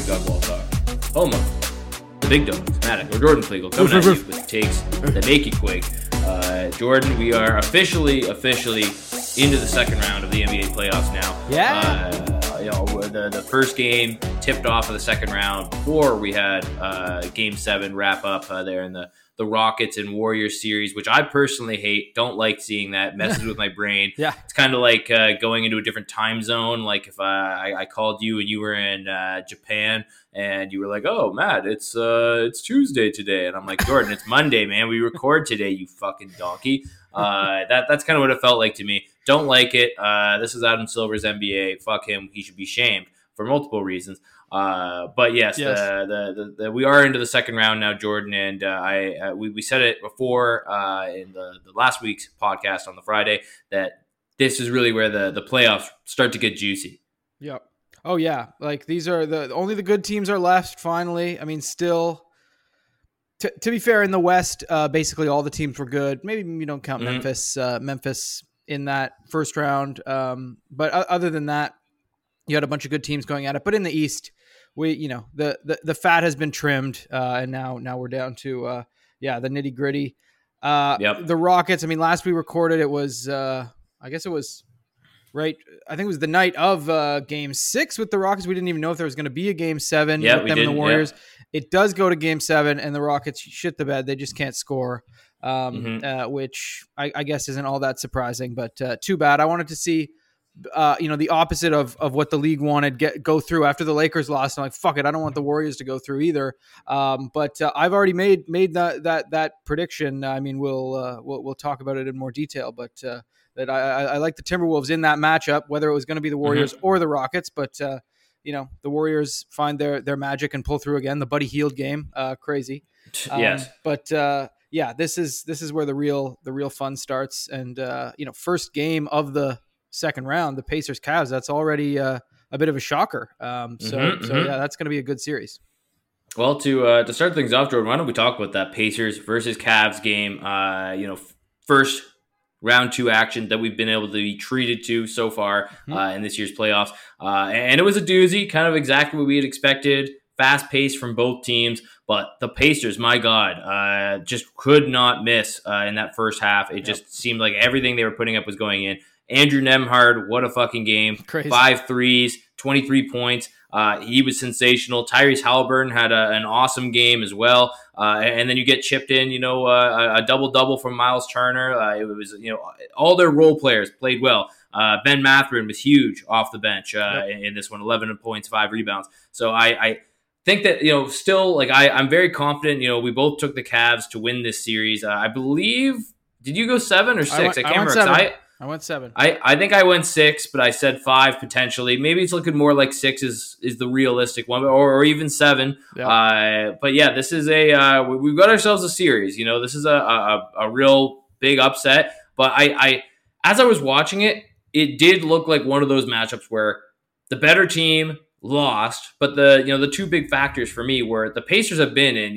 Doug Walthock, home of the big dogs, Maddox, or Jordan Flegel, coming at you with takes that make you quake. Jordan, we are officially into the second round of the NBA playoffs now. Yeah. The first game tipped off of the second round before we had Game 7 wrap up there in the Rockets and Warriors series, which I personally hate. Don't like seeing that. Messes with my brain. Yeah. It's kind of like going into a different time zone. Like if I called you and you were in Japan and you were like, "Oh, Matt, it's Tuesday today," and I'm like, "Jordan, it's Monday, man. We record today, you fucking donkey." That's kind of what it felt like to me. Don't like it. This is Adam Silver's NBA. Fuck him. He should be shamed for multiple reasons. But yes. We are into the second round now, Jordan, and we said it before in the last week's podcast on the Friday that this is really where the playoffs start to get juicy. Yep. Oh yeah, like these are only the good teams are left. Finally, I mean, still. To be fair, in the West, basically all the teams were good. Maybe you don't count Memphis in that first round, but other than that, you had a bunch of good teams going at it. But in the East, the fat has been trimmed, and now we're down to the nitty gritty. The Rockets. I mean, last we recorded, it was I guess it was right. I think it was the night of Game 6 with the Rockets. We didn't even know if there was going to be a Game 7 with them and the Warriors. Yeah. It does go to Game 7, and the Rockets shit the bed. They just can't score, which I guess isn't all that surprising. But too bad. I wanted to see. The opposite of what the league wanted go through after the Lakers lost. I'm like, fuck it, I don't want the Warriors to go through either. But I've already made that prediction. I mean, we'll talk about it in more detail. But that I like the Timberwolves in that matchup, whether it was going to be the Warriors or the Rockets. But the Warriors find their magic and pull through again. The Buddy Hield game, crazy. Yes. But this is where the real fun starts. And first game of the second round, the Pacers Cavs, that's already a bit of a shocker. That's going to be a good series. Well, to start things off, Jordan, why don't we talk about that Pacers versus Cavs game? First round 2 action that we've been able to be treated to so far in this year's playoffs, and it was a doozy, kind of exactly what we had expected. Fast pace from both teams, but the Pacers, my God, just could not miss in that first half. It just seemed like everything they were putting up was going in. Andrew Nembhard, what a fucking game. Crazy. 5 threes, 23 points. He was sensational. Tyrese Halliburton had an awesome game as well. And then you get chipped in, a double-double from Miles Turner. It was, all their role players played well. Ben Mathurin was huge off the bench in this one, 11 points, 5 rebounds. So I think that, still, like, I'm very confident. We both took the Cavs to win this series. I believe, did you go 7 or 6? I can't remember. I went 7. I think I went 6, but I said 5 potentially. Maybe it's looking more like 6 is the realistic one, or even 7. Yeah. But yeah, this is we've got ourselves a series. This is a real big upset. But I as I was watching it, it did look like one of those matchups where the better team lost, but the two big factors for me were the Pacers have been in.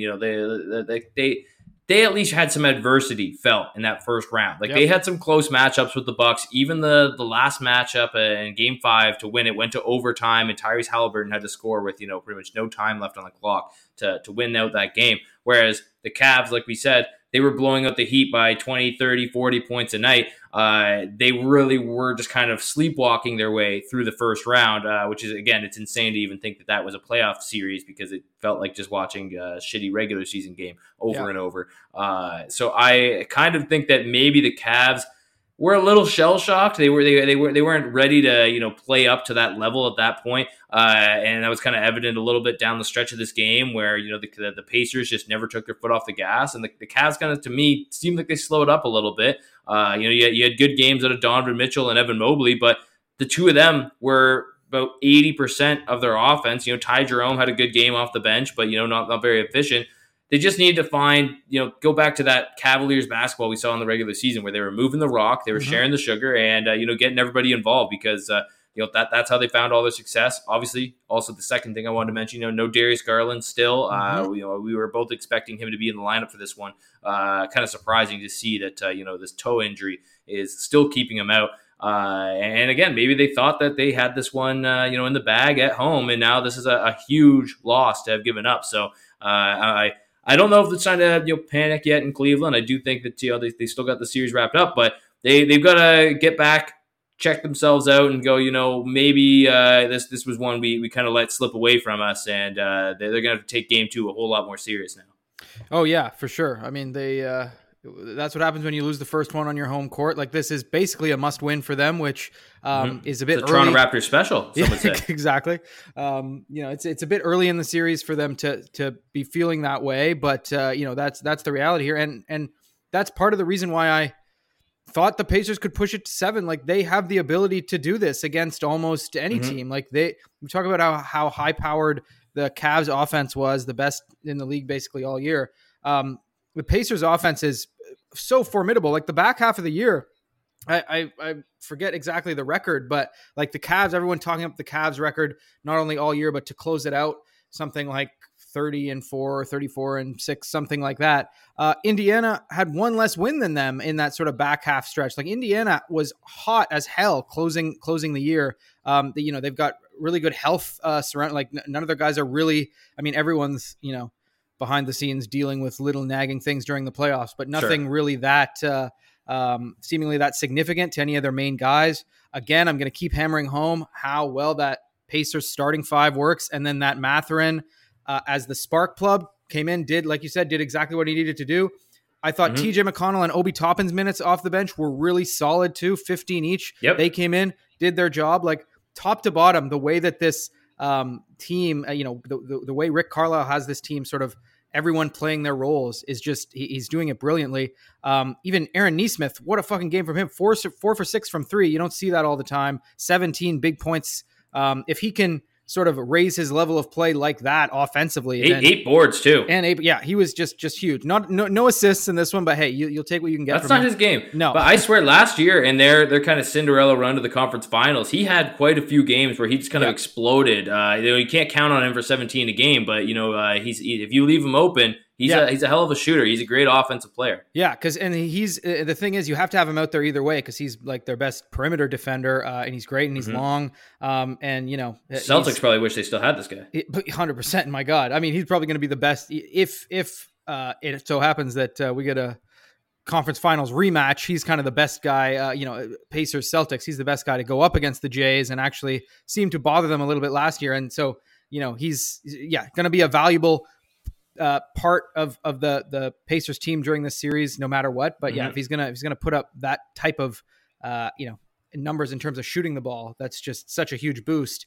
They at least had some adversity felt in that first round. Like they had some close matchups with the Bucks. Even the last matchup in Game 5 to win it went to overtime, and Tyrese Halliburton had to score with pretty much no time left on the clock to win out that game. Whereas the Cavs, like we said, they were blowing out the Heat by 20, 30, 40 points a night. They really were just kind of sleepwalking their way through the first round, which is, again, it's insane to even think that was a playoff series because it felt like just watching a shitty regular season game over and over. So I kind of think that maybe the Cavs were a little shell shocked. They weren't ready to play up to that level at that point, and that was kind of evident a little bit down the stretch of this game where the Pacers just never took their foot off the gas, and the Cavs kind of, to me, seemed like they slowed up a little bit. You had good games out of Donovan Mitchell and Evan Mobley, but the two of them were about 80% of their offense. Ty Jerome had a good game off the bench, but not very efficient. They just needed to find, go back to that Cavaliers basketball we saw in the regular season where they were moving the rock, they were sharing the sugar, and getting everybody involved because that's how they found all their success. Obviously, also the second thing I wanted to mention, no Darius Garland still. We were both expecting him to be in the lineup for this one. Kind of surprising to see that this toe injury is still keeping him out. And again, maybe they thought that they had this one, in the bag at home, and now this is a huge loss to have given up. So I don't know if it's time to panic yet in Cleveland. I do think that they still got the series wrapped up, but they've got to get back, check themselves out, and go. Maybe this was one we kind of let slip away from us, and they're going to have to take Game 2 a whole lot more serious now. Oh yeah, for sure. I mean, that's what happens when you lose the first one on your home court. Like, this is basically a must-win for them, which is a bit it's early. Toronto Raptors special, some would say. Exactly. It's a bit early in the series for them to be feeling that way, but that's the reality here, and that's part of the reason why I thought the Pacers could push it to 7. Like, they have the ability to do this against almost any team. Like, we talk about how high-powered the Cavs offense was, the best in the league basically all year. The Pacers offense is so formidable. Like, the back half of the year, I forget exactly the record, but like the Cavs, everyone talking up the Cavs record, not only all year, but to close it out, something like 30-4, 34-6, something like that. Indiana had one less win than them in that sort of back half stretch. Like, Indiana was hot as hell closing the year. They've got really good health surround. Like, none of their guys are really, I mean, everyone's, behind the scenes dealing with little nagging things during the playoffs, but nothing really that seemingly that significant to any of their main guys. Again, I'm going to keep hammering home how well that Pacers starting 5 works. And then that Mathurin as the spark plug came in, did exactly what he needed to do. I thought TJ McConnell and Obi Toppin's minutes off the bench were really solid too, 15 each. Yep. They came in, did their job, like top to bottom. The way that this team, the way Rick Carlisle has this team, sort of everyone playing their roles, is just, he's doing it brilliantly. Even Aaron Nesmith, what a fucking game from him. 4 for 6 from 3. You don't see that all the time. 17 big points. If he can sort of raise his level of play like that offensively. Eight boards too. And he was just huge. No assists in this one, but hey, you'll take what you can get. That's not his game. No. But I swear last year in their kind of Cinderella run to the conference finals, he had quite a few games where he just kind of exploded. You can't count on him for 17 a game, but if you leave him open, he's a hell of a shooter. He's a great offensive player. Yeah, he's the thing is, you have to have him out there either way, because he's like their best perimeter defender, and he's great and he's long. Celtics probably wish they still had this guy. 100%. My God, I mean, he's probably going to be the best if it so happens that we get a conference finals rematch. He's kind of the best guy. Pacers Celtics. He's the best guy to go up against the Jays, and actually seemed to bother them a little bit last year. And so he's going to be a valuable part of the Pacers team during this series, no matter what. But if he's gonna put up that type of numbers in terms of shooting the ball, that's just such a huge boost.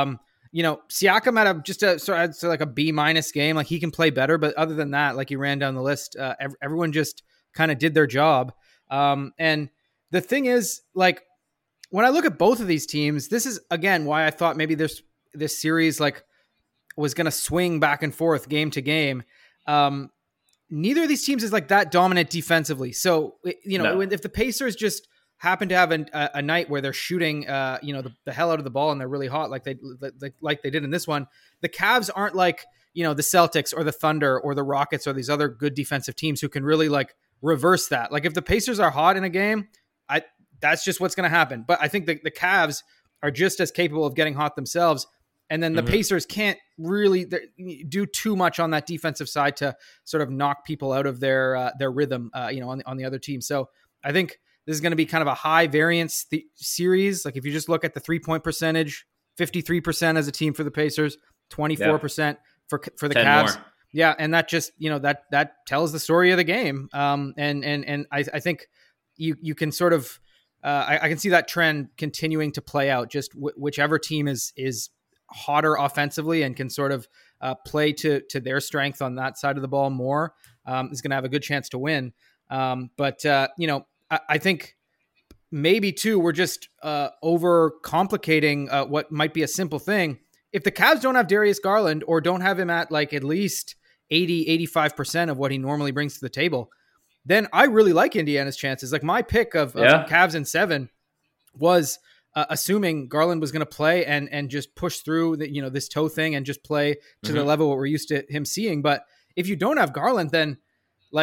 Siakam had like a B- game. Like, he can play better, but other than that, like you ran down the list, everyone just kind of did their job. And the thing is, like, when I look at both of these teams, this is again why I thought maybe this series like was going to swing back and forth game to game. Neither of these teams is like that dominant defensively. So, if the Pacers just happen to have a night where they're shooting, the hell out of the ball and they're really hot, like they did in this one, the Cavs aren't like, the Celtics or the Thunder or the Rockets or these other good defensive teams who can really like reverse that. Like, if the Pacers are hot in a game, that's just what's going to happen. But I think the Cavs are just as capable of getting hot themselves. And then the Pacers can't really do too much on that defensive side to sort of knock people out of their rhythm, on the other team. So I think this is going to be kind of a high variance series. Like, if you just look at the 3-point percentage, 53% as a team for the Pacers, 24% for the Cavs. More. Yeah, and that just that tells the story of the game. And I think you can sort of I can see that trend continuing to play out. Just whichever team is hotter offensively and can sort of play to their strength on that side of the ball more, is going to have a good chance to win. But I think maybe too, we're just over complicating what might be a simple thing. If the Cavs don't have Darius Garland, or don't have him at like at least 85% of what he normally brings to the table, then I really like Indiana's chances. Like, my pick of Cavs in 7 was assuming Garland was going to play and just push through this toe thing and just play to the level what we're used to him seeing. But if you don't have Garland, then like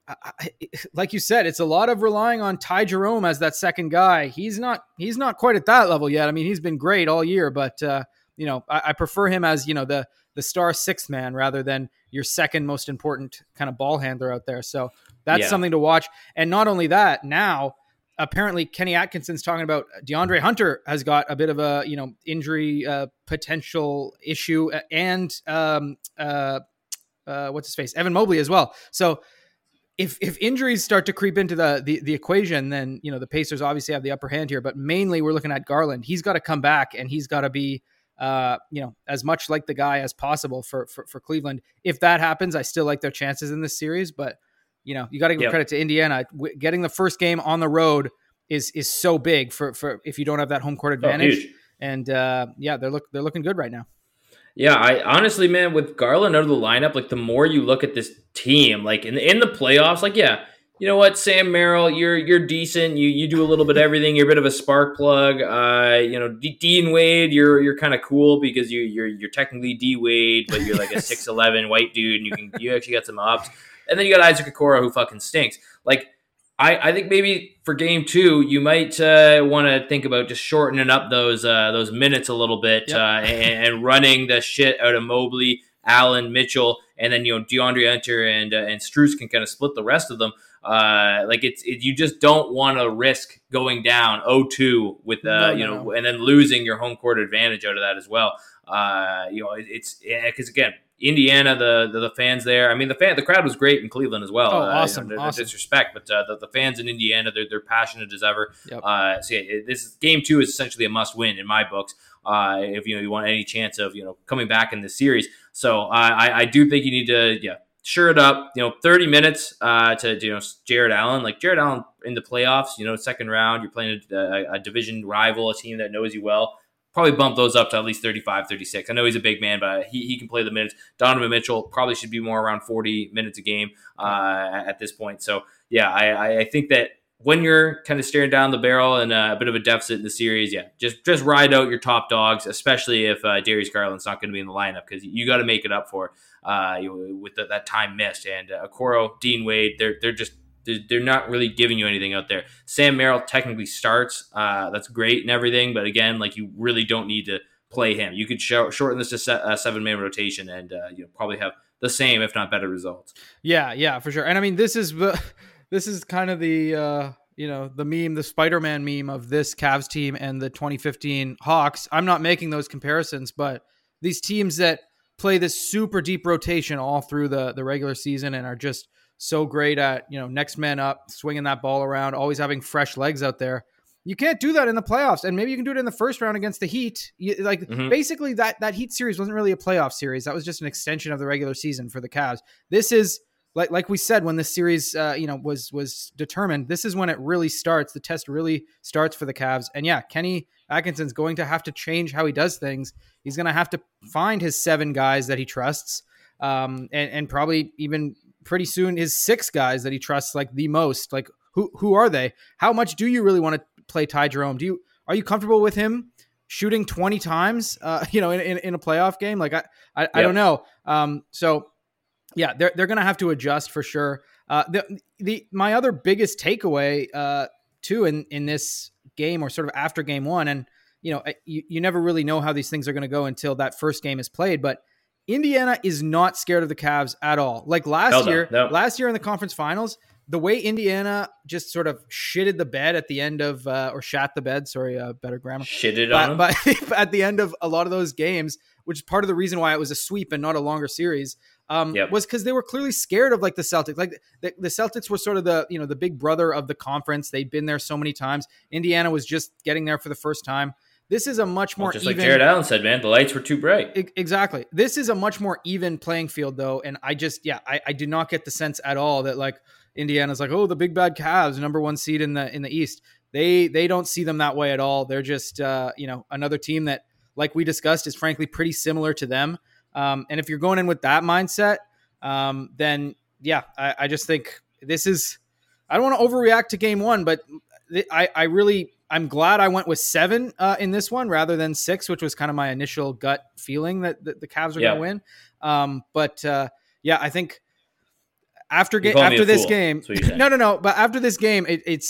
like you said, it's a lot of relying on Ty Jerome as that second guy. He's not quite at that level yet. I mean, he's been great all year, but I prefer him as the star sixth man rather than your second most important kind of ball handler out there. So that's something to watch. And not only that, now apparently Kenny Atkinson's talking about DeAndre Hunter has got a bit of a injury potential issue, and what's his face, Evan Mobley as well. So if injuries start to creep into the equation, then the Pacers obviously have the upper hand here. But mainly we're looking at Garland. He's got to come back, and he's got to be as much like the guy as possible for Cleveland. If that happens, I still like their chances in this series. But you got to give credit to Indiana. Getting the first game on the road is so big for if you don't have that home court advantage. And they're looking good right now. Yeah, I honestly, man, with Garland out of the lineup, like the more you look at this team, like in the playoffs, like you know what, Sam Merrill, you're decent. You do a little bit of everything. You're a bit of a spark plug. Dean Wade, you're kind of cool because you're technically D Wade, but you're like a 6'11" white dude, and you actually got some ups. And then you got Isaac Okoro, who fucking stinks. Like I think maybe for game 2, you might want to think about just shortening up those minutes a little bit and running the shit out of Mobley, Allen, Mitchell, and then DeAndre Hunter and Strus can kind of split the rest of them. You just don't want to risk going down 0-2 with no. And then losing your home court advantage out of that as well. It's because again, Indiana, the fans there. I mean, the crowd was great in Cleveland as well. Oh, awesome! No disrespect, but the fans in Indiana, they're passionate as ever. Yep. This game 2 is essentially a must win in my books. If you want any chance of coming back in this series, so I do think you need to sure it up. 30 minutes to Jared Allen. Like Jared Allen in the playoffs, second round, you're playing a division rival, a team that knows you well. Probably bump those up to at least 35, 36. I know he's a big man, but he can play the minutes. Donovan Mitchell probably should be more around 40 minutes a game at this point. So, I think that when you're kind of staring down the barrel and a bit of a deficit in the series, just ride out your top dogs, especially if Darius Garland's not going to be in the lineup, because you got to make it up for with that time missed. And Okoro, Dean Wade, they're not really giving you anything out there. Sam Merrill technically starts. That's great and everything. But again, you really don't need to play him. You could shorten this to a 7-man rotation and probably have the same, if not better results. Yeah, for sure. And I mean, this is kind of the, the meme, the Spider-Man meme of this Cavs team and the 2015 Hawks. I'm not making those comparisons, but these teams that play this super deep rotation all through the regular season and are just so great at, next man up, swinging that ball around, always having fresh legs out there. You can't do that in the playoffs. And maybe you can do it in the first round against the Heat. Basically that Heat series wasn't really a playoff series. That was just an extension of the regular season for the Cavs. This is like we said, when this series, was determined, this is when it really starts. The test really starts for the Cavs. And Kenny Atkinson's going to have to change how he does things. He's going to have to find his 7 guys that he trusts. And probably even pretty soon his 6 guys that he trusts the most. Who are they? How much do you really want to play Ty Jerome? Are you comfortable with him shooting 20 times in a playoff game? I don't know. They're going to have to adjust for sure. My other biggest takeaway too in this game, or sort of after game 1, and you never really know how these things are going to go until that first game is played, but Indiana is not scared of the Cavs at all. Last year in the conference finals, the way Indiana just sort of shitted the bed at the end of, or shat the bed, sorry, better grammar. Shitted on them. But at the end of a lot of those games, which is part of the reason why it was a sweep and not a longer series, was because they were clearly scared of the Celtics. The Celtics were sort of the big brother of the conference. They'd been there so many times. Indiana was just getting there for the first time. This is a much more just even... like Jared Allen said, man, the lights were too bright. Exactly. This is a much more even playing field, though, and I do not get the sense at all that Indiana's the big bad Cavs, number 1 seed in the East. They don't see them that way at all. They're just another team that, like we discussed, is frankly pretty similar to them. And if you're going in with that mindset, then I just think this is. I don't want to overreact to game 1, but I'm glad I went with 7 in this one rather than 6, which was kind of my initial gut feeling that the Cavs are going to win. I think after this game, no. But after this game,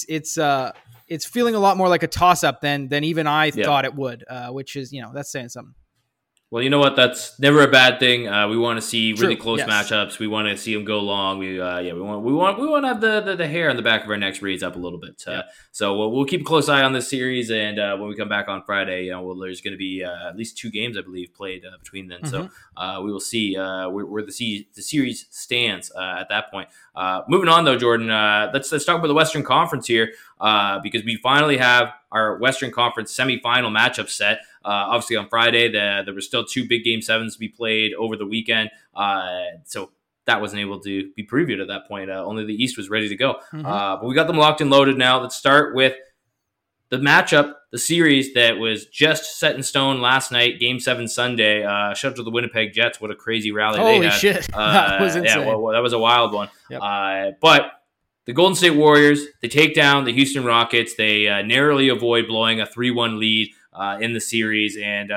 it's feeling a lot more like a toss up than even I thought it would, which is, that's saying something. Well, you know what? That's never a bad thing. We want to see really close matchups. We want to see them go long. We want to have the hair on the back of our necks raised up a little bit. So we'll keep a close eye on this series, and when we come back on Friday, there's going to be at least 2 games, I believe, played between then. So we will see where the series stands at that point. Moving on, though, Jordan, let's talk about the Western Conference here, because we finally have our Western Conference semifinal matchup set. Obviously, on Friday, there were still 2 big Game 7s to be played over the weekend. So that wasn't able to be previewed at that point. Only the East was ready to go. But we got them locked and loaded now. Let's start with the matchup, the series that was just set in stone last night, Game 7 Sunday. Shout out to the Winnipeg Jets. What a crazy rally they had. Holy shit. That was insane. Yeah, that was a wild one. Yep. But the Golden State Warriors, they take down the Houston Rockets. They narrowly avoid blowing a 3-1 lead in the series. And,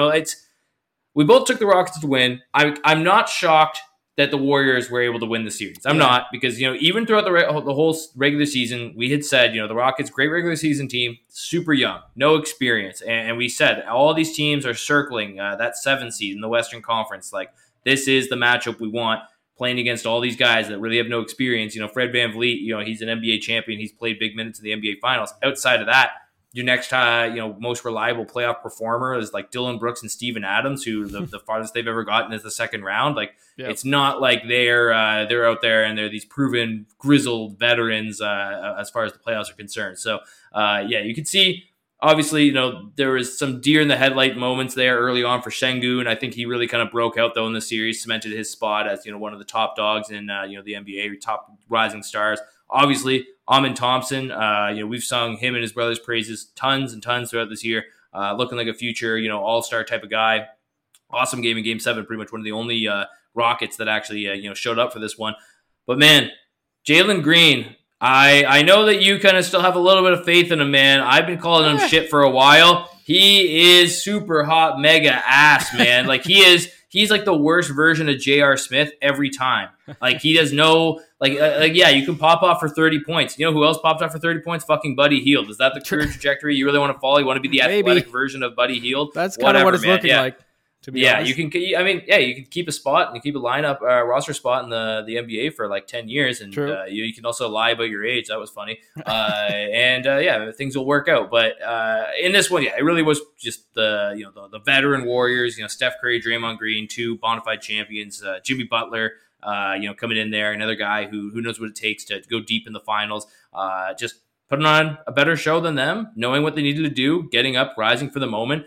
we both took the Rockets to win. I'm not shocked that the Warriors were able to win the series. I'm not, because, even throughout the whole regular season, we had said, the Rockets, great regular season team, super young, no experience. And we said all these teams are circling that 7 seed in the Western Conference. Like, this is the matchup we want, playing against all these guys that really have no experience. Fred VanVleet, he's an NBA champion. He's played big minutes in the NBA Finals. Outside of that, your next, most reliable playoff performer is like Dylan Brooks and Steven Adams, who the farthest they've ever gotten is the second round. Like, It's not like they're out there and they're these proven grizzled veterans as far as the playoffs are concerned. So, you can see, obviously, there was some deer in the headlight moments there early on for Şengün. I think he really kind of broke out, though, in the series, cemented his spot as, one of the top dogs in, the NBA, top rising stars. Obviously, Amin Thompson, we've sung him and his brother's praises tons and tons throughout this year, looking like a future, all-star type of guy. Awesome game in Game 7, pretty much one of the only Rockets that actually, showed up for this one. But, man, Jalen Green, I know that you kind of still have a little bit of faith in him, man. I've been calling him shit for a while. He is super hot, mega ass, man. Like, he's like the worst version of J.R. Smith every time. Like, he does no, you can pop off for 30 points. You know who else popped off for 30 points? Fucking Buddy Hield. Is that the career trajectory you really want to follow? You want to be the athletic version of Buddy Hield? That's kind of what it's looking like. To be honest. You can keep a spot and keep a lineup, roster spot in the NBA for like 10 years. And you can also lie about your age. That was funny. Things will work out. But in this one, it really was just the veteran Warriors, Steph Curry, Draymond Green, 2 bona fide champions, Jimmy Butler, coming in there, another guy who knows what it takes to go deep in the finals. Just putting on a better show than them, knowing what they needed to do, getting up, rising for the moment.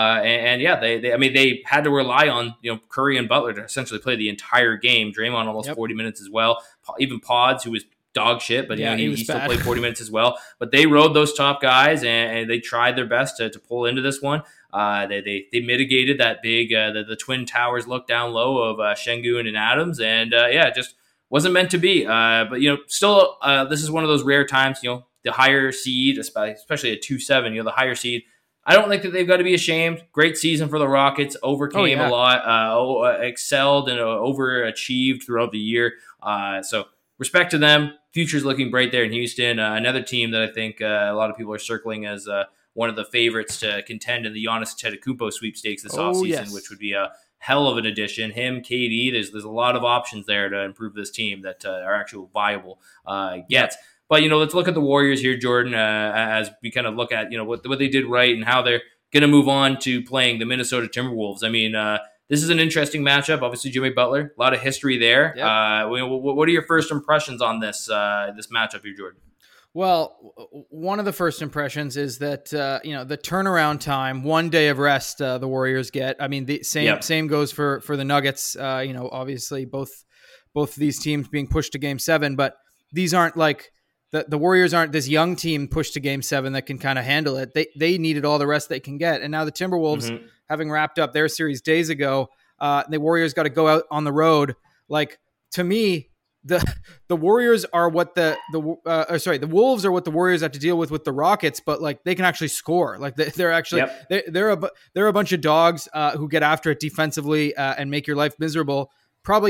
They had to rely on, Curry and Butler to essentially play the entire game. Draymond almost 40 minutes as well. Even Pods, who was dog shit, but he still played 40 minutes as well. But they rode those top guys, and they tried their best to pull into this one. They mitigated that big the Twin Towers look down low of Şengün and Adams, and just wasn't meant to be. But still, this is one of those rare times. The higher seed, especially a 2-7, the higher seed. I don't think that they've got to be ashamed. Great season for the Rockets. Overcame a lot, excelled and overachieved throughout the year. So respect to them. Future's looking bright there in Houston. Another team that I think a lot of people are circling as one of the favorites to contend in the Giannis Antetokounmpo sweepstakes this offseason, which would be a hell of an addition. Him, KD, there's a lot of options there to improve this team that are actual viable gets. But, let's look at the Warriors here, Jordan, as we kind of look at, what they did right and how they're going to move on to playing the Minnesota Timberwolves. I mean, this is an interesting matchup. Obviously, Jimmy Butler, a lot of history there. Yep. What are your first impressions on this matchup here, Jordan? Well, one of the first impressions is that, the turnaround time, 1 day of rest the Warriors get. I mean, the same goes for the Nuggets. Obviously, both of these teams being pushed to Game 7, but these aren't like the Warriors aren't this young team pushed to Game 7 that can kind of handle it. They needed all the rest they can get. And now the Timberwolves, having wrapped up their series days ago, the Warriors got to go out on the road. Like, to me, the Warriors are what the Wolves are what the Warriors have to deal with the Rockets, but like they can actually score. Like they're actually they're a bunch of dogs who get after it defensively and make your life miserable. Probably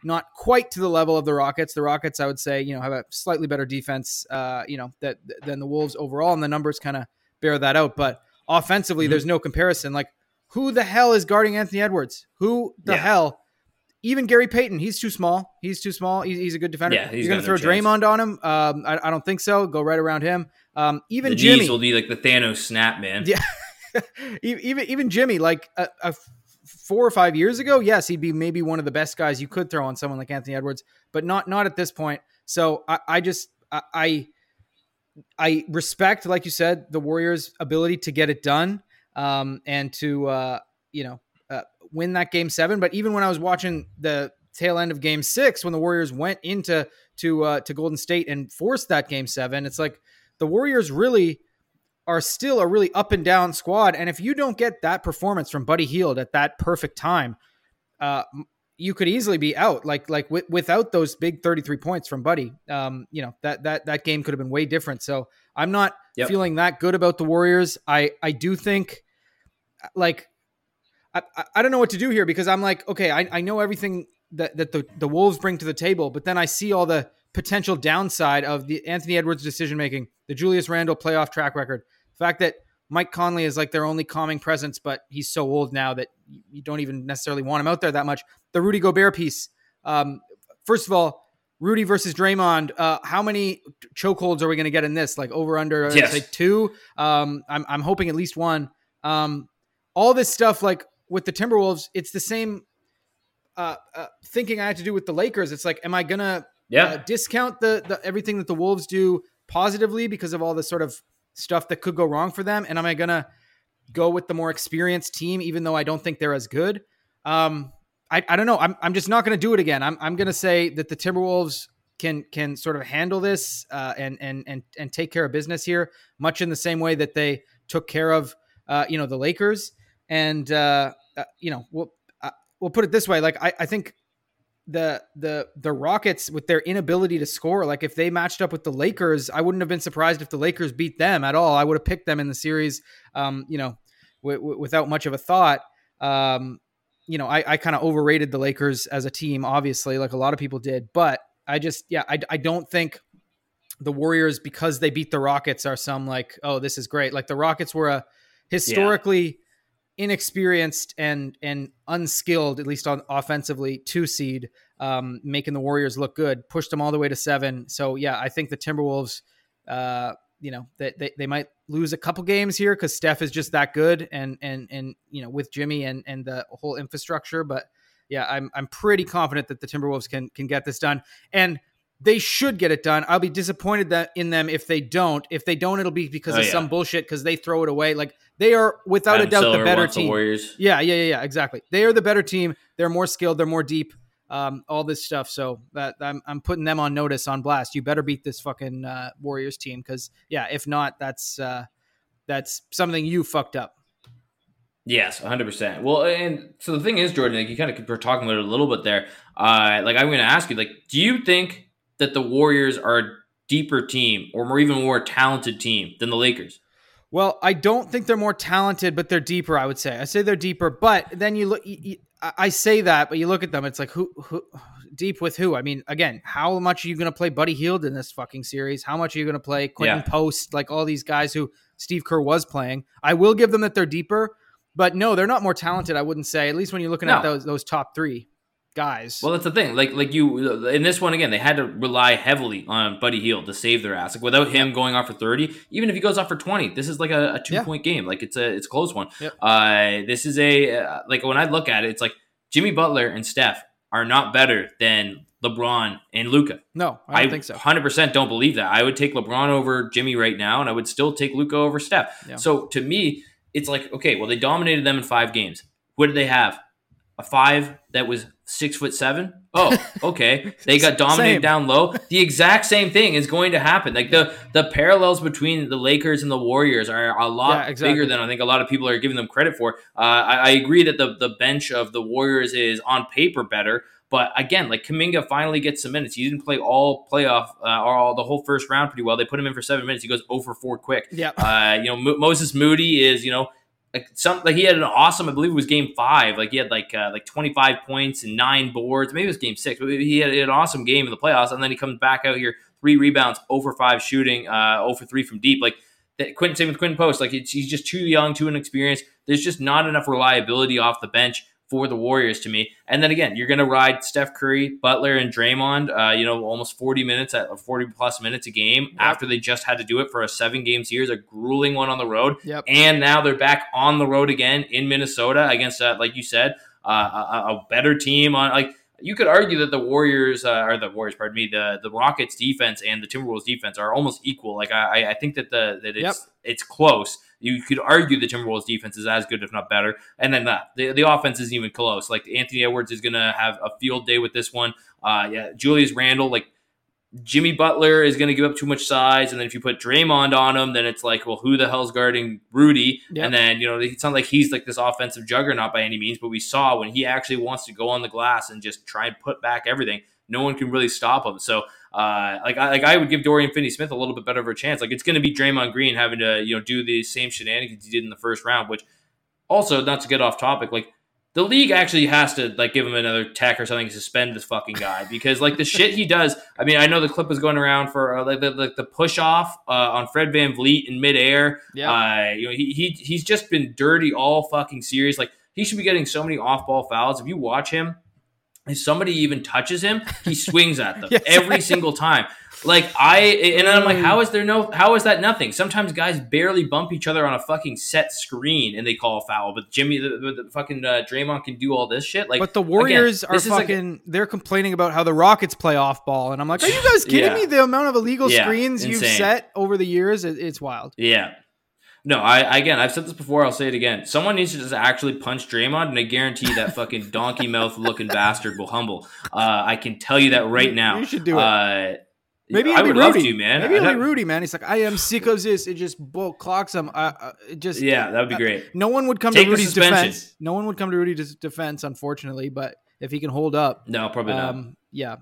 not quite to the level of the Rockets. The Rockets, I would say, have a slightly better defense, than the Wolves overall, and the numbers kind of bear that out. But offensively, there's no comparison. Like, who the hell is guarding Anthony Edwards? Who the hell? Even Gary Payton, he's too small. He's a good defender. Yeah, you're going to throw Draymond on him? I don't think so. Go right around him. Even the Jimmy knees will be like the Thanos snap, man. Yeah. even Jimmy, like 4 or 5 years ago, yes, he'd be maybe one of the best guys you could throw on someone like Anthony Edwards, but not at this point. So I respect, like you said, the Warriors' ability to get it done, and to win that Game 7. But even when I was watching the tail end of Game 6, when the Warriors went into Golden State and forced that Game 7, it's like the Warriors really are still a really up and down squad. And if you don't get that performance from Buddy Hield at that perfect time, you could easily be out. Like without those big 33 points from Buddy, that game could have been way different. So I'm not feeling that good about the Warriors. I do think, like, I don't know what to do here, because I'm like, okay, I know everything that the Wolves bring to the table, but then I see all the potential downside of the Anthony Edwards decision-making, the Julius Randle playoff track record, the fact that Mike Conley is like their only calming presence, but he's so old now that you don't even necessarily want him out there that much. The Rudy Gobert piece. First of all, Rudy versus Draymond, how many chokeholds are we going to get in this? Like over under, say 2. I'm hoping at least 1. All this stuff, like with the Timberwolves, it's the same thinking I had to do with the Lakers. It's like, am I going to discount the everything that the Wolves do positively because of all the sort of stuff that could go wrong for them? And am I going to go with the more experienced team, even though I don't think they're as good? I don't know. I'm just not going to do it again. I'm going to say that the Timberwolves can sort of handle this and take care of business here, much in the same way that they took care of the Lakers. And we'll put it this way. Like, I think the Rockets, with their inability to score, like if they matched up with the Lakers, I wouldn't have been surprised if the Lakers beat them at all. I would have picked them in the series, without much of a thought. I kind of overrated the Lakers as a team, obviously, like a lot of people did, but I don't think the Warriors, because they beat the Rockets, are some like, oh, this is great. Like the Rockets were a historically inexperienced and unskilled, at least on offensively, 2 seed, making the Warriors look good, pushed them all the way to 7. So yeah, I think the Timberwolves, they might lose a couple games here because Steph is just that good, and with Jimmy and the whole infrastructure. But yeah, I'm pretty confident that the Timberwolves can get this done, and they should get it done. I'll be disappointed in them if they don't. If they don't, it'll be because of some bullshit, because they throw it away. Like, they are without a doubt the better team. Warriors. Yeah, exactly. They are the better team. They're more skilled. They're more deep. All this stuff. So that I'm putting them on notice, on blast. You better beat this fucking Warriors team, because if not, that's something you fucked up. Yes, 100%. Well, and so the thing is, Jordan, like you kind of were talking about it a little bit there. Like I'm going to ask you, like, do you think that the Warriors are a deeper team or even more talented team than the Lakers? Well, I don't think they're more talented, but they're deeper, I would say. I say they're deeper, but then you look, I say that, but you look at them, it's like, who deep with who? I mean, again, how much are you going to play Buddy Hield in this fucking series? How much are you going to play Quentin Post? Like all these guys who Steve Kerr was playing. I will give them that they're deeper, but no, they're not more talented, I wouldn't say, at least when you're looking at those top 3 guys. Well, that's the thing. Like you in this one again, they had to rely heavily on Buddy Hield to save their ass. Like without him going off for 30, even if he goes off for 20, this is like a 2-point game. Like it's a close one. Yep. This is like when I look at it, it's like Jimmy Butler and Steph are not better than LeBron and Luka. No, I don't think so. 100% don't believe that. I would take LeBron over Jimmy right now, and I would still take Luka over Steph. Yeah. So to me, it's like, okay, well, they dominated them in 5 games. What did they have? A 5 that was 6'7"? Oh, okay. They got dominated down low. The exact same thing is going to happen. Like the parallels between the Lakers and the Warriors are a lot bigger than I think a lot of people are giving them credit for. I agree that the bench of the Warriors is on paper better. But again, like Kuminga finally gets some minutes. He didn't play all playoff or the whole first round pretty well. They put him in for 7 minutes. He goes 0 for 4 quick. Yeah. Moses Moody is, like he had an awesome, I believe it was game 5. Like he had like 25 points and 9 boards. Maybe it was game 6. But he had an awesome game in the playoffs, and then he comes back out here, 3 rebounds, 0 for 5 shooting, 0 for 3 from deep. Like same with Quinton Post. Like he's just too young, too inexperienced. There's just not enough reliability off the bench for the Warriors to me. And then again, you're going to ride Steph Curry, Butler, and Draymond, almost 40 plus minutes a game after they just had to do it for a 7-game series, a grueling one on the road. Yep. And now they're back on the road again in Minnesota against, like you said, a better team. You could argue that the Rockets defense and the Timberwolves defense are almost equal. Like I think that it's close. You could argue the Timberwolves defense is as good, if not better. And then the offense isn't even close. Like Anthony Edwards is going to have a field day with this one. Julius Randle, like Jimmy Butler is going to give up too much size. And then if you put Draymond on him, then it's like, well, who the hell's guarding Rudy? Yep. And then, it's not like he's like this offensive juggernaut by any means, but we saw when he actually wants to go on the glass and just try and put back everything, no one can really stop him. So, I would give Dorian Finney-Smith a little bit better of a chance. Like it's going to be Draymond Green having to, do the same shenanigans he did in the first round, which also, not to get off topic, like the league actually has to like give him another tech or something to suspend this fucking guy because like the shit he does. I mean, I know the clip was going around for the push off on Fred VanVleet in midair. Yeah. He's just been dirty all fucking series. Like he should be getting so many off ball fouls. If you watch him, if somebody even touches him, he swings at them every single time. Like and then I'm like, how is that nothing? Sometimes guys barely bump each other on a fucking set screen and they call a foul, but Jimmy, the fucking Draymond can do all this shit. Like, but the Warriors are fucking. They're complaining about how the Rockets play off ball, and I'm like, are you guys kidding me? The amount of illegal screens you've set over the years, it's wild. Yeah. No, I've said this before. I'll say it again. Someone needs to just actually punch Draymond, and I guarantee that fucking donkey mouth looking bastard will humble. I can tell you that right now. You should do it. Maybe I would love to, man. Maybe it'll be Rudy, man. He's like, I am sick of this. It just clocks him. That would be great. No one would come to Rudy's defense. No one would come to Rudy's defense, unfortunately. But if he can hold up, no, probably not. Yeah,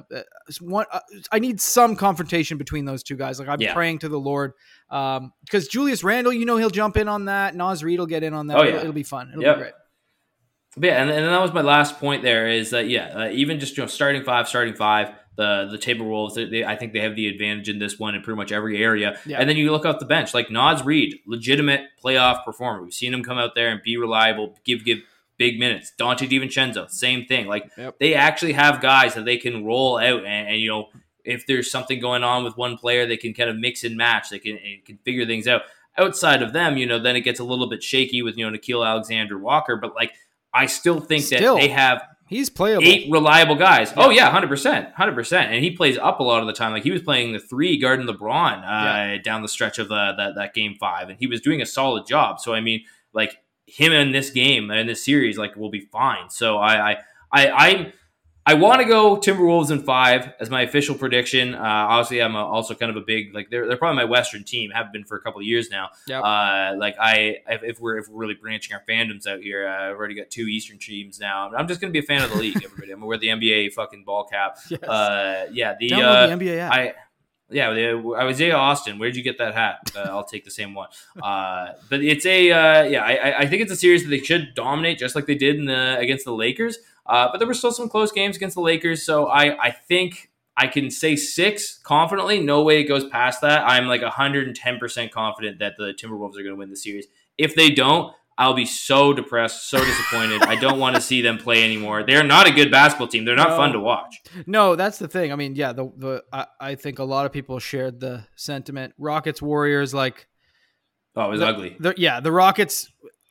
I need some confrontation between those two guys. Like I'm praying to the Lord, because Julius Randle, he'll jump in on that. Naz Reid will get in on that. Oh, it'll be fun. It'll be great. But and that was my last point. There is that even just starting five. The Timberwolves, I think they have the advantage in this one in pretty much every area. Yeah. And then you look off the bench, like Naz Reid, legitimate playoff performer. We've seen him come out there and be reliable, give big minutes. Dante DiVincenzo, same thing. Like they actually have guys that they can roll out, and if there's something going on with one player, they can kind of mix and match. They can figure things out. Outside of them, then it gets a little bit shaky with Nickeil Alexander-Walker, but like I still think that they have. He's playable. 8 reliable guys. Yeah. Oh, yeah, 100%. And he plays up a lot of the time. Like, he was playing the 3 guarding LeBron down the stretch of that Game 5, and he was doing a solid job. So, I mean, like, him in this game, in this series, like, will be fine. So, I want to go Timberwolves in 5 as my official prediction. Obviously, I'm also kind of a big they're probably my Western team. Have been for a couple of years now. Yep. If we're really branching our fandoms out here, I've already got 2 Eastern teams now. I'm just gonna be a fan of the league. Everybody, I'm gonna wear the NBA fucking ball cap. Yes. The NBA app. Isaiah Austin. Where'd you get that hat? I'll take the same one. But it's I think it's a series that they should dominate, just like they did against the Lakers. But there were still some close games against the Lakers, so I think I can say 6 confidently. No way it goes past that. I'm like 110% confident that the Timberwolves are going to win the series. If they don't, I'll be so depressed, so disappointed. I don't want to see them play anymore. They're not a good basketball team. They're not fun to watch. No, that's the thing. I mean, yeah, I think a lot of people shared the sentiment. Rockets, Warriors, like... Oh, it was ugly. The Rockets,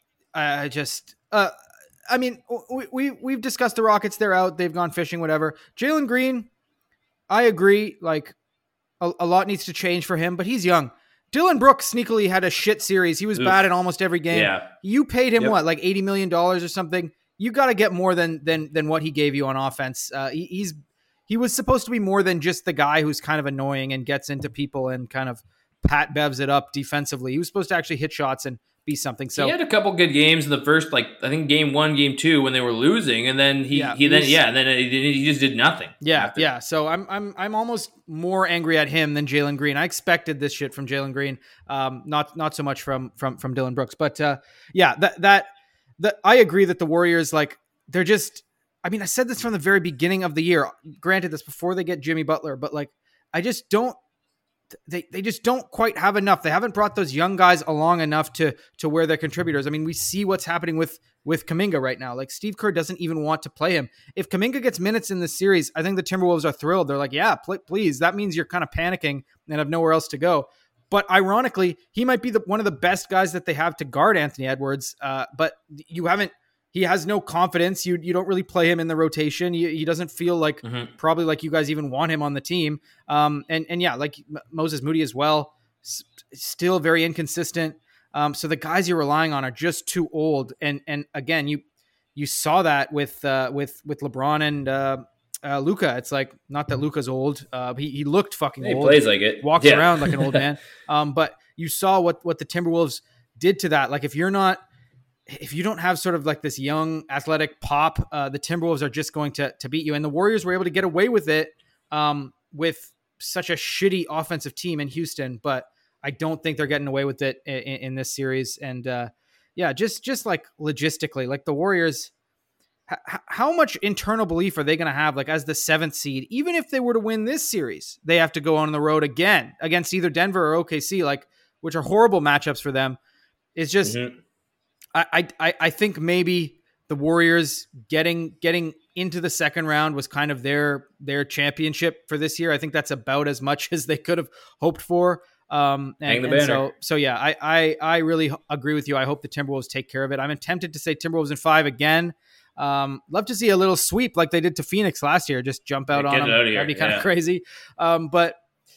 I mean, we've discussed the Rockets. They're out. They've gone fishing, whatever. Jalen Green, I agree. Like, a lot needs to change for him, but he's young. Dylan Brooks sneakily had a shit series. He was bad in almost every game. Yeah. You paid him what, like $80 million or something? You got to get more than what he gave you on offense. He was supposed to be more than just the guy who's kind of annoying and gets into people and kind of pat bevs it up defensively. He was supposed to actually hit shots and be something. So he had a couple good games in the first, like I think game 1, game 2 when they were losing, and then he just did nothing. Yeah. So I'm almost more angry at him than Jalen Green. I expected this shit from Jalen Green, not so much from Dillon Brooks, but that I agree that the Warriors, like, they're just. I mean, I said this from the very beginning of the year. Granted, this before they get Jimmy Butler, but like, I just don't. They just don't quite have enough. They haven't brought those young guys along enough to where they're contributors. I mean, we see what's happening with Kuminga right now. Like, Steve Kerr doesn't even want to play him. If Kuminga gets minutes in this series, I think the Timberwolves are thrilled. They're like, yeah, please. That means you're kind of panicking and have nowhere else to go. But ironically, he might be one of the best guys that they have to guard Anthony Edwards. But he has no confidence. You don't really play him in the rotation. He doesn't feel like probably like you guys even want him on the team. And yeah, like Moses Moody as well, still very inconsistent. So the guys you're relying on are just too old. And again, you saw that with LeBron and Luka. It's like, not that Luka's old. He looked fucking old. He plays like it. Walks around like an old man. But you saw what the Timberwolves did to that. Like, if you don't have sort of like this young athletic pop, the Timberwolves are just going to beat you. And the Warriors were able to get away with it with such a shitty offensive team in Houston, but I don't think they're getting away with it in this series. And just like logistically, like the Warriors, how much internal belief are they going to have, like, as the 7th seed? Even if they were to win this series, they have to go on the road again against either Denver or OKC, like, which are horrible matchups for them. It's just, I think maybe the Warriors getting into the second round was kind of their championship for this year. I think that's about as much as they could have hoped for. Hang the banner. So yeah, I really agree with you. I hope the Timberwolves take care of it. I'm tempted to say Timberwolves in 5 again. Love to see a little sweep like they did to Phoenix last year. Just jump out on them. That'd be kind of crazy. But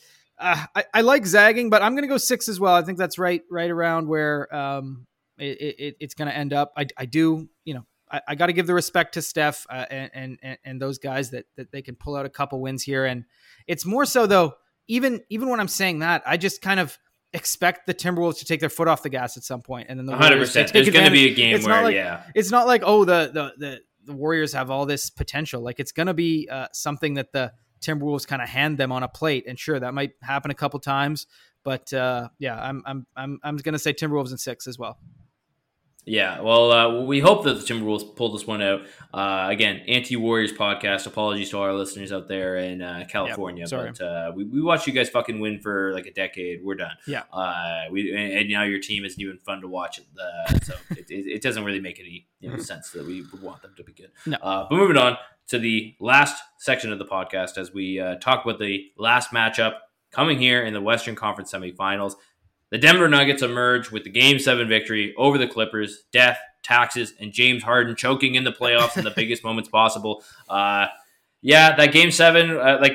I like zagging, but I'm going to go 6 as well. I think that's right around where it's going to end up. I do, I got to give the respect to Steph and those guys that they can pull out a couple wins here. And it's more so though, even when I'm saying that, I just kind of expect the Timberwolves to take their foot off the gas at some point, and then the 100%. There's going to be a game it's not like, oh, the Warriors have all this potential. Like, it's going to be something that the Timberwolves kind of hand them on a plate, and sure, that might happen a couple times, but I'm going to say Timberwolves in 6 as well. Yeah, well, we hope that the Timberwolves pull this one out. Again, Anti-Warriors podcast. Apologies to all our listeners out there in California. Sorry. But we watched you guys fucking win for like a decade. We're done. Yeah. And now your team isn't even fun to watch. So it doesn't really make any sense that we would want them to be good. No. But moving on to the last section of the podcast as we talk about the last matchup coming here in the Western Conference semifinals. The Denver Nuggets emerge with the Game 7 victory over the Clippers. Death, taxes, and James Harden choking in the playoffs in the biggest moments possible. That Game 7,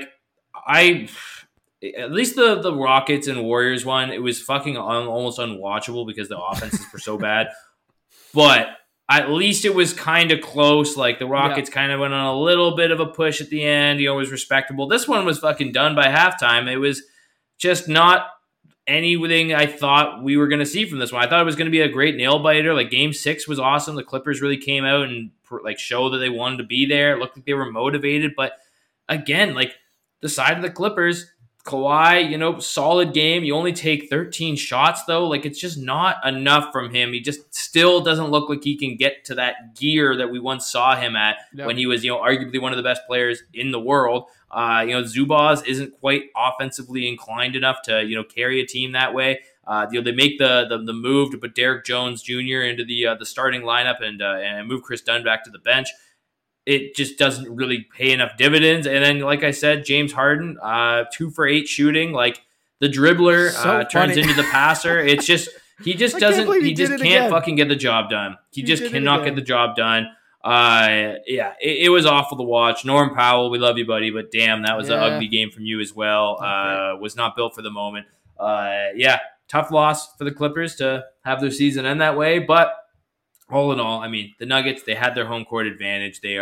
at least the Rockets and Warriors one, it was fucking almost unwatchable because the offenses were so bad. But at least it was kind of close. Like, the Rockets kind of went on a little bit of a push at the end. It was respectable. This one was fucking done by halftime. It was just not anything I thought we were going to see from this one. I thought it was going to be a great nail biter. Like, Game 6 was awesome. The Clippers really came out and showed that they wanted to be there. It looked like they were motivated. But again, like, the side of the Clippers, Kawhi, solid game. You only take 13 shots though. Like, it's just not enough from him. He just still doesn't look like he can get to that gear that we once saw him at when he was, arguably one of the best players in the world. Zubaz isn't quite offensively inclined enough to, carry a team that way. They make the move to put Derek Jones Jr. into the starting lineup and move Chris Dunn back to the bench. It just doesn't really pay enough dividends. And then, like I said, James Harden, 2 for 8 shooting. Like, the dribbler turns into the passer. It's just he just can't fucking get the job done. He just cannot get the job done. It was awful to watch. Norm Powell, we love you, buddy, but damn, that was an ugly game from you as well. Was not built for the moment. Tough loss for the Clippers to have their season end that way, but all in all, I mean, the Nuggets, they had their home court advantage. They are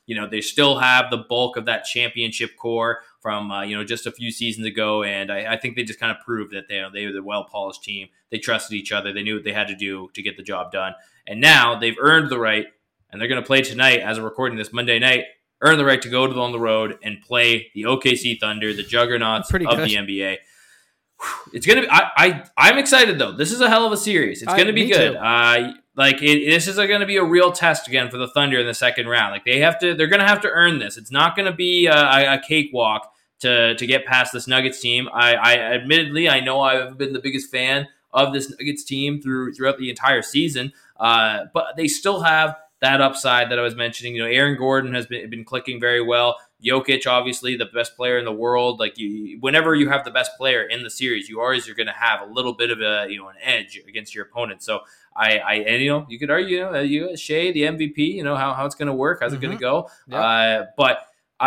they still have the bulk of that championship core from just a few seasons ago, and I think they just kind of proved that they were a well-polished team. They trusted each other. They knew what they had to do to get the job done, and now they've earned the right, and they're going to play tonight as we're recording this Monday night, earn the right to go on the road and play the OKC Thunder, the juggernauts of the NBA. It's gonna be. I'm excited though. This is a hell of a series. It's gonna be good. This is going to be a real test again for the Thunder in the second round. Like they're gonna have to earn this. It's not gonna be a cakewalk to get past this Nuggets team. I admittedly, I know I've been the biggest fan of this Nuggets team throughout the entire season, but they still have that upside that I was mentioning. Aaron Gordon has been clicking very well. Jokic, obviously the best player in the world. Like whenever you have the best player in the series, you're going to have a little bit of an edge against your opponent. So you could argue, Shea, the MVP, how it's going to work, how's it going to go? Yep. But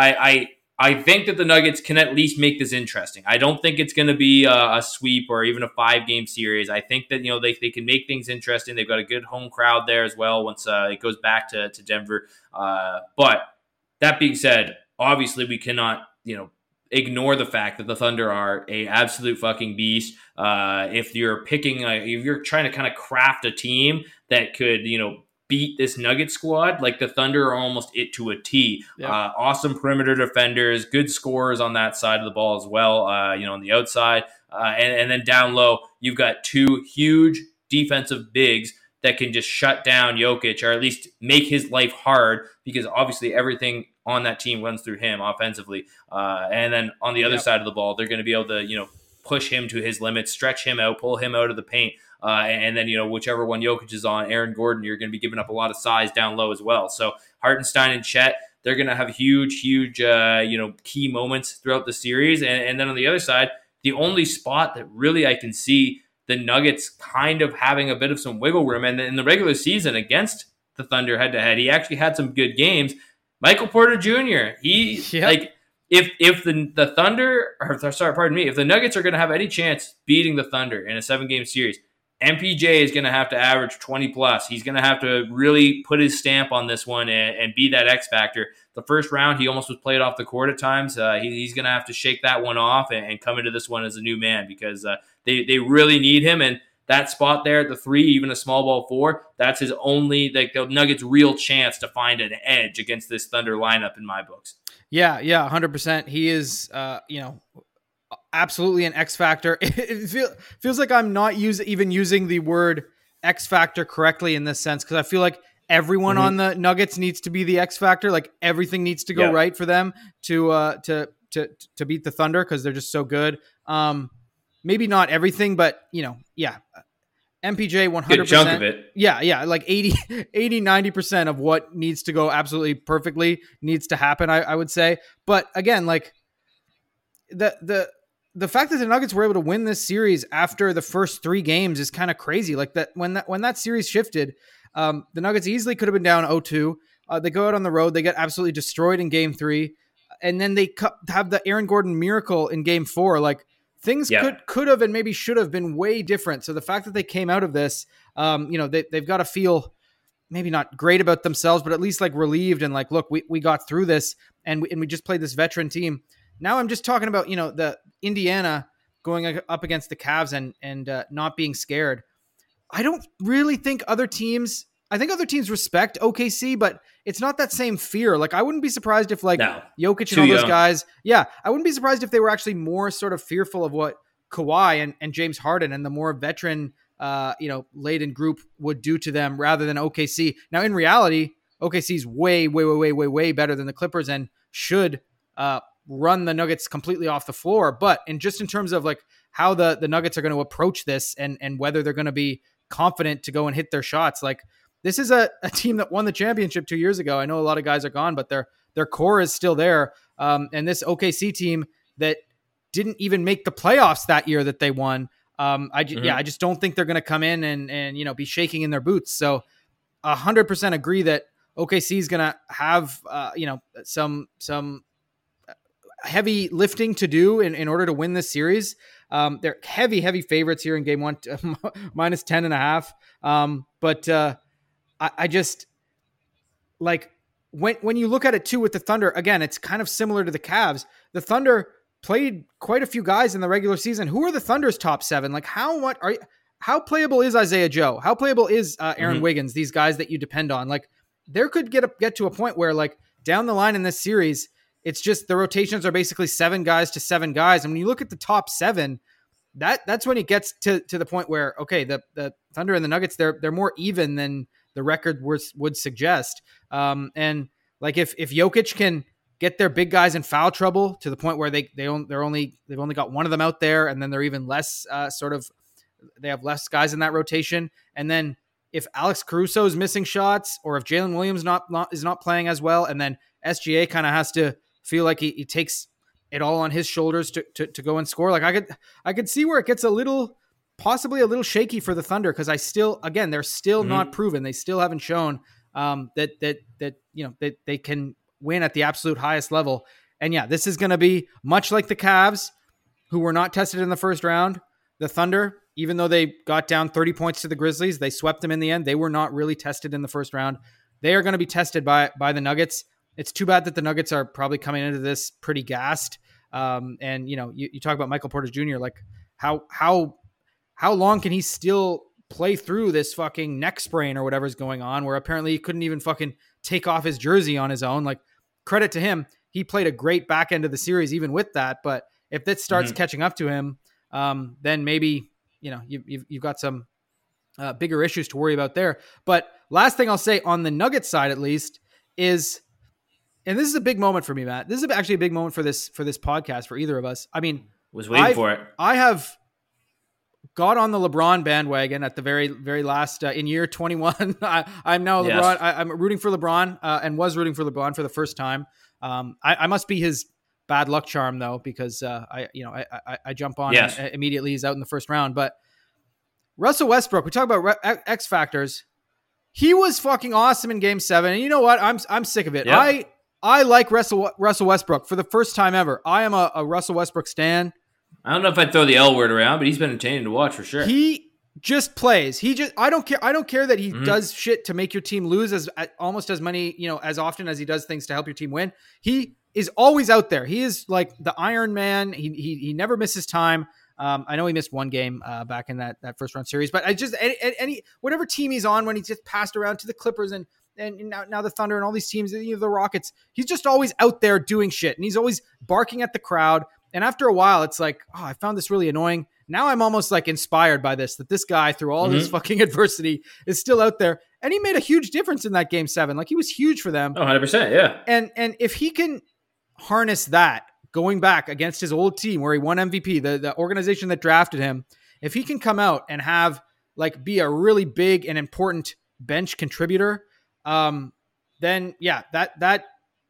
I think that the Nuggets can at least make this interesting. I don't think it's going to be a sweep or even a 5-game series. I think that they can make things interesting. They've got a good home crowd there as well once it goes back to Denver. But that being said, obviously we cannot ignore the fact that the Thunder are a absolute fucking beast. If you're trying to kind of craft a team that could beat this Nuggets squad, like the Thunder are almost it to a T. Yep. Awesome perimeter defenders, good scorers on that side of the ball as well, on the outside. And then down low, you've got two huge defensive bigs that can just shut down Jokic, or at least make his life hard, because obviously everything on that team runs through him offensively. And then on the other side of the ball, they're going to be able to, push him to his limits, stretch him out, pull him out of the paint. And then, whichever one Jokic is on, Aaron Gordon, you're going to be giving up a lot of size down low as well. So Hartenstein and Chet, they're going to have huge, key moments throughout the series. And then on the other side, the only spot that really I can see the Nuggets kind of having a bit of some wiggle room, and in the regular season against the Thunder head-to-head, he actually had some good games. Michael Porter Jr., if the Thunder, if the Nuggets are going to have any chance beating the Thunder in a 7-game series, MPJ is going to have to average 20+. He's going to have to really put his stamp on this one and be that X factor. The first round, he almost was played off the court at times. He's going to have to shake that one off and come into this one as a new man, because they really need him. And that spot there at the 3, even a small ball 4, that's his only, the Nuggets' real chance to find an edge against this Thunder lineup in my books. Yeah, 100%. He is, absolutely an X factor. It feels like I'm not even using the word X factor correctly in this sense, because I feel like everyone on the Nuggets needs to be the X factor. Like everything needs to go right for them to beat the Thunder, because they're just so good. Maybe not everything, but MPJ 100%. Good chunk of it. Yeah, like 80-90% of what needs to go absolutely perfectly needs to happen, I would say. But again, like the fact that the Nuggets were able to win this series after the first 3 games is kind of crazy. Like that when that series shifted, the Nuggets easily could have been down 0-2. They go out on the road, they get absolutely destroyed in game 3, and then they have the Aaron Gordon miracle in game 4. Like things could have and maybe should have been way different. So the fact that they came out of this, they've got to feel maybe not great about themselves, but at least like relieved and like, look, we got through this, and we just played this veteran team. Now I'm just talking about, the Indiana going up against the Cavs and not being scared. I don't really think other teams respect OKC, but it's not that same fear. Like I wouldn't be surprised if Jokic and all those guys, I wouldn't be surprised if they were actually more sort of fearful of what Kawhi and James Harden and the more veteran, laden group would do to them rather than OKC. Now in reality, OKC's way, way, way, way, way, way better than the Clippers and should, run the Nuggets completely off the floor. But in terms of like how the Nuggets are going to approach this and whether they're going to be confident to go and hit their shots, like this is a team that won the championship 2 years ago. I know a lot of guys are gone, but their core is still there. And this OKC team that didn't even make the playoffs that year that they won. I just don't think they're going to come in and be shaking in their boots. So 100% agree that OKC is going to have, some heavy lifting to do in order to win this series. They're heavy favorites here in game 1, minus 10.5. But I just like when you look at it too with the Thunder, again, it's kind of similar to the Cavs. The Thunder played quite a few guys in the regular season. Who are the Thunder's top 7? Like how playable is Isaiah Joe? How playable is Aaron Wiggins? These guys that you depend on. Like there could get to a point where like down the line in this series, it's just the rotations are basically 7 guys to 7 guys. And when you look at the top 7, that's when it gets to the point where, okay, the Thunder and the Nuggets, they're more even than the record would suggest. And like if Jokic can get their big guys in foul trouble to the point where they've only got one of them out there, and then they're even less they have less guys in that rotation. And then if Alex Caruso is missing shots, or if Jalen Williams is not playing as well, and then SGA kind of has to feel like he takes it all on his shoulders to go and score. Like I could see where it gets possibly a little shaky for the Thunder, because they're still not proven. They still haven't shown that they can win at the absolute highest level. And yeah, this is going to be much like the Cavs, who were not tested in the first round. The Thunder, even though they got down 30 points to the Grizzlies, they swept them in the end. They were not really tested in the first round. They are going to be tested by the Nuggets. It's too bad that the Nuggets are probably coming into this pretty gassed. And you talk about Michael Porter Jr. Like how long can he still play through this fucking neck sprain or whatever's going on, where apparently he couldn't even fucking take off his jersey on his own. Like, credit to him. He played a great back end of the series, even with that. But if that starts catching up to him, then maybe, you've got some bigger issues to worry about there. But last thing I'll say on the Nuggets side, at least, is, and this is a big moment for me, Matt. This is actually a big moment for this podcast, for either of us. I mean, was waiting for it. I have got on the LeBron bandwagon at the very, very last in year 21. I'm now LeBron. Yes. I'm rooting for LeBron and was rooting for LeBron for the first time. I must be his bad luck charm though, because I jump on immediately. He's out in the first round. But Russell Westbrook, we talk about X factors. He was fucking awesome in Game 7, and you know what? I'm sick of it. Yep. I like Russell Westbrook for the first time ever. I am a Russell Westbrook stan. I don't know if I'd throw the L word around, but he's been entertaining to watch for sure. He just plays. I don't care that he does shit to make your team lose as almost as many, as often as he does things to help your team win. He is always out there. He is like the Iron Man. He never misses time. I know he missed one game back in that first round series, but I just any whatever team he's on, when he's just passed around to the Clippers and now the Thunder and all these teams, the Rockets, he's just always out there doing shit, and he's always barking at the crowd. And after a while, it's like, oh, I found this really annoying. Now I'm almost like inspired by this, that this guy, through all his fucking adversity, is still out there. And he made a huge difference in that Game 7. Like, he was huge for them. Oh, 100%, yeah. And if he can harness that, going back against his old team where he won MVP, the organization that drafted him, if he can come out and be a really big and important bench contributor, then yeah, that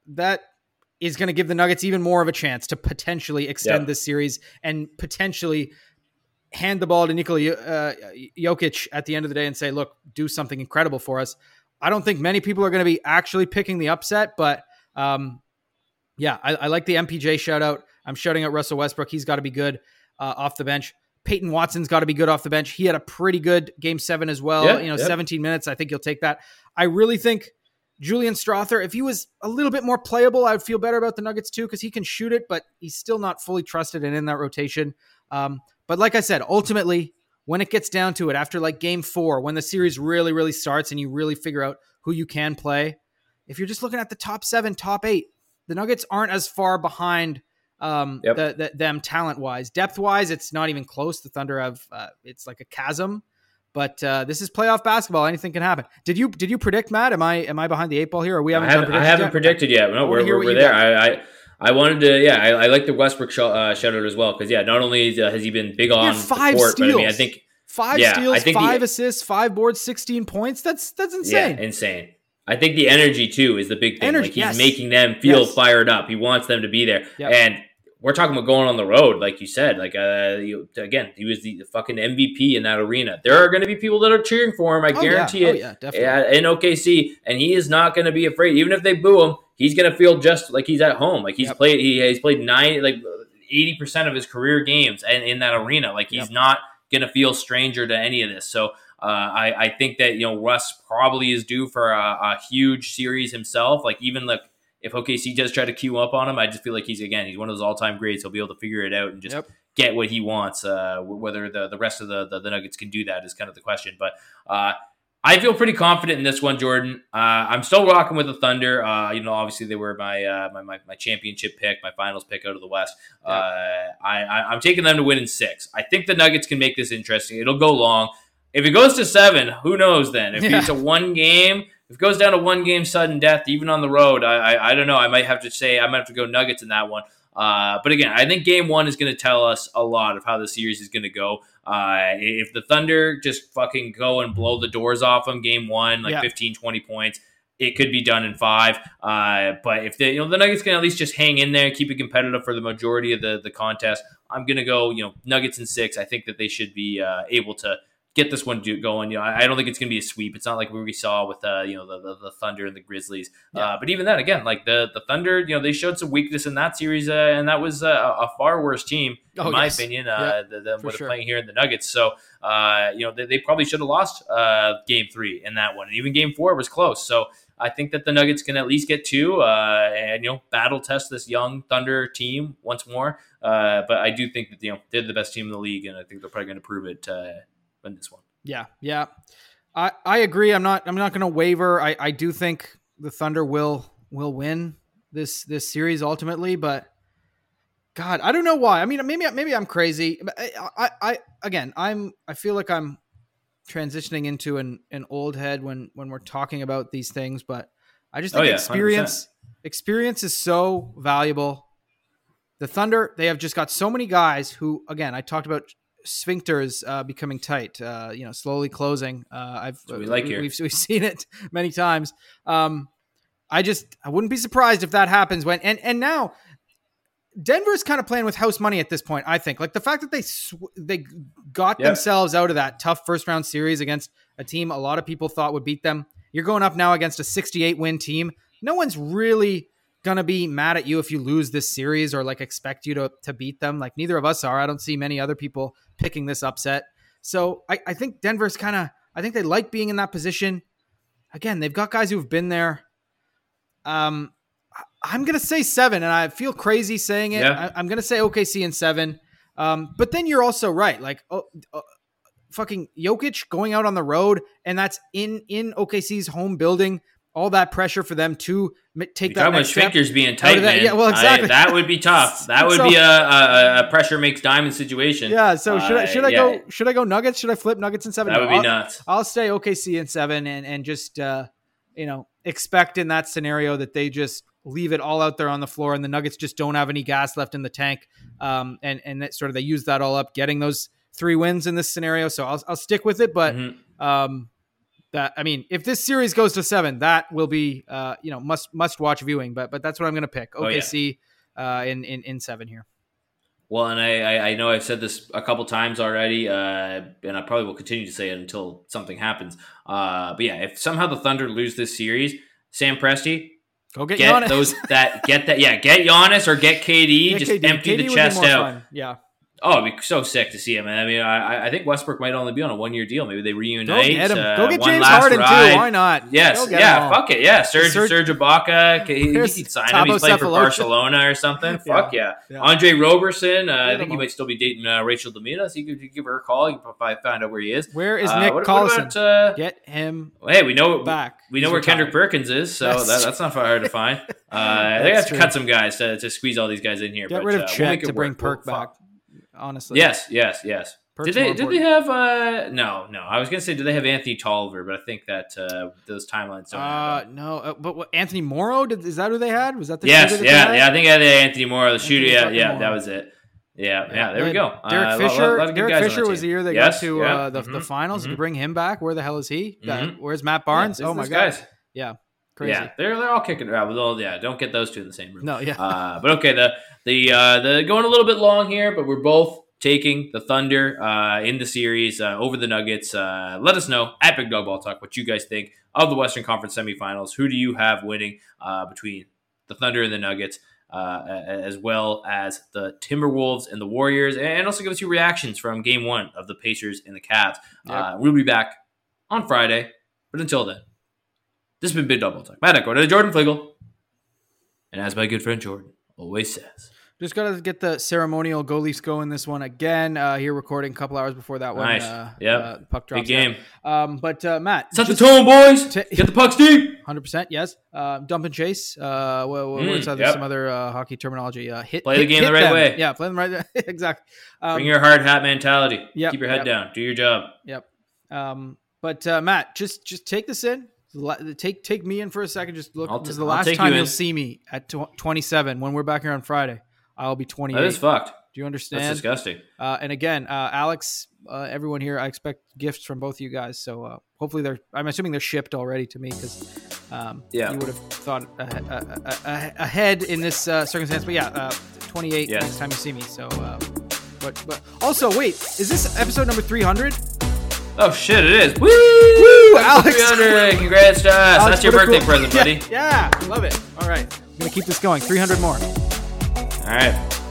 is going to give the Nuggets even more of a chance to potentially extend this series and potentially hand the ball to Nikola Jokic at the end of the day and say, look, do something incredible for us. I don't think many people are going to be actually picking the upset, but I like the MPJ shout out. I'm shouting out Russell Westbrook. He's got to be good off the bench. Peyton Watson's got to be good off the bench. He had a pretty good Game 7 as well. 17 minutes. I think he'll take that. I really think Julian Strawther, if he was a little bit more playable, I would feel better about the Nuggets too, because he can shoot it, but he's still not fully trusted and in that rotation. But like I said, ultimately, when it gets down to it, after like Game 4, when the series really, really starts and you really figure out who you can play, if you're just looking at the top 7, top 8, the Nuggets aren't as far behind them talent-wise. Depth-wise, it's not even close. The Thunder have it's like a chasm. But this is playoff basketball. Anything can happen. Did you predict, Matt? Am I behind the 8 ball here? Or we haven't I haven't predicted yet. No, we're there. I wanted to. I like the Westbrook shout out as well, because not only has he been big on 5 the court, steals. but I mean, I think 5 steals, 5 assists, 5 boards, 16 points. That's insane. Yeah, insane. I think the energy too is the big thing. He's making them feel fired up. He wants them to be there, and we're talking about going on the road, like you said. Like again, he was the fucking MVP in that arena. There are going to be people that are cheering for him. I guarantee it. Yeah, definitely. In OKC, and he is not going to be afraid. Even if they boo him, he's going to feel just like he's at home. Like he's played 80% of his career games and in that arena. Like he's not going to feel stranger to any of this. So I think that Russ probably is due for a huge series himself. Like even like if OKC does try to queue up on him, I just feel like he's one of those all-time greats. He'll be able to figure it out and just get what he wants. Whether the rest of the Nuggets can do that is kind of the question. But I feel pretty confident in this one, Jordan. I'm still rocking with the Thunder. Obviously they were my championship pick, my finals pick out of the West. I'm taking them to win in 6. I think the Nuggets can make this interesting. It'll go long. If it goes to 7, who knows then? If it's a one game, if it goes down to one game sudden death, even on the road, I don't know. I might have to go Nuggets in that one. But again, I think game 1 is going to tell us a lot of how the series is going to go. If the Thunder just fucking go and blow the doors off them game 1, 15, 20 points, it could be done in 5. But if the Nuggets can at least just hang in there, keep it competitive for the majority of the contest, I'm going to go, Nuggets in 6. I think that they should be able to get this one going. I don't think it's going to be a sweep. It's not like we saw with the Thunder and the Grizzlies. But even then, again, like the Thunder, they showed some weakness in that series, and that was a far worse team, in my opinion, than what they're playing here in the Nuggets. So, they probably should have lost Game 3 in that one, and even Game 4 was close. So I think that the Nuggets can at least get 2 and battle test this young Thunder team once more. But I do think that they're the best team in the league, and I think they're probably going to prove it. In this one. Yeah. I agree. I'm not going to waver. I do think the Thunder will win this series ultimately, but God, I don't know why. I mean, maybe I'm crazy. I feel like I'm transitioning into an old head when we're talking about these things, but I just think experience is so valuable. The Thunder, they have just got so many guys who, again, I talked about sphincters becoming tight, slowly closing. We've seen it many times. I wouldn't be surprised if that happens when and now Denver's kind of playing with house money at this point. I think like the fact that they got themselves out of that tough first round series against a team a lot of people thought would beat them. You're going up now against a 68 win team. No one's really gonna be mad at you if you lose this series or like expect you to beat them. Like neither of us are. I don't see many other people picking this upset. So I think Denver's I think they like being in that position. Again, they've got guys who've been there. I'm gonna say 7, and I feel crazy saying it. I'm gonna say OKC in 7. But then you're also right. Like fucking Jokic going out on the road, and that's in OKC's home building. All that pressure for them to take that next step. Fingers being tight, man. Yeah, well, exactly. That would be tough. That would be a pressure makes diamond situation. Yeah. So should I go Nuggets? Should I flip Nuggets in 7? That would be nuts. I'll stay OKC in 7 and just expect in that scenario that they just leave it all out there on the floor and the Nuggets just don't have any gas left in the tank. And that sort of they use that all up, getting those 3 wins in this scenario. So I'll stick with it, but if this series goes to 7, that will be, must watch viewing. But that's what I'm going to pick. OKC in 7 here. Well, and I know I've said this a couple times already, and I probably will continue to say it until something happens. But yeah, if somehow the Thunder lose this series, Sam Presti, go get Giannis. Get Giannis or get KD. Just KD. Empty KD the chest out. Fun. Yeah. Oh, it'd be so sick to see him. I mean, I think Westbrook might only be on a 1-year deal. Maybe they reunite. Go get him. Go get James Harden ride. Too. Why not? Yes. Yeah. Fuck it. Yeah. Serge Ibaka. He can sign him. He's playing for Barcelona or something. Fuck yeah. Andre Roberson. I think he might still be dating Rachel Dominguez. So you could give her a call. You can probably find out where he is. Where is Nick Collison? Get him. Hey, we know back. We know where Kendrick Perkins is, so that's not hard to find. They have to cut some guys to squeeze all these guys in here. Get rid of Chet to bring Perk back. Honestly, yes. Did they have? No. I was gonna say, did they have Anthony Tolliver? But I think that those timelines don't. No. But what, Anthony Morrow? Is that who they had? Was that the? Yes, yeah. I think I had Anthony Morrow, the shooter. Yeah, that was it. Yeah. There we go. Derek Fisher was the year they got to the finals. You bring him back. Where the hell is he? Where's Matt Barnes? Oh my God. Yeah. Crazy. Yeah, they're all kicking around. Don't get those two in the same room. No, yeah. But okay, the going a little bit long here, but we're both taking the Thunder in the series over the Nuggets. Let us know at Big Dog Ball Talk what you guys think of the Western Conference semifinals. Who do you have winning between the Thunder and the Nuggets, as well as the Timberwolves and the Warriors, and also give us your reactions from Game 1 of the Pacers and the Cavs. We'll be back on Friday. But until then, this has been Big Double Talk. Matt Echo to Jordan Flegel. And as my good friend Jordan always says, just got to get the ceremonial Go Leafs going this one again. Here recording a couple hours before that one. Nice. Puck drops. Big game. But Matt. Set the tone, boys. Get the pucks deep. 100%, yes. Dump and chase. What's some other hockey terminology? Play the game the right way. Yeah, play them right. Exactly. Bring your hard hat mentality. Yep, Keep your head down. Do your job. Yep. But Matt, just take this in. Take me in for a second. Just look. This is the last time you'll see me at 27 when we're back here on Friday. I'll be 28. That is fucked. Do you understand? That's disgusting. And again, Alex, everyone here, I expect gifts from both of you guys. So hopefully I'm assuming they're shipped already to me because you would have thought ahead in this circumstance. But 28 next time you see me. So, but also, wait, is this episode number 300? Oh shit, it is. Woo, Alex! 300. Congrats to us. That's your birthday present, buddy. Yeah, love it. All right, I'm gonna keep this going. 300 more. All right.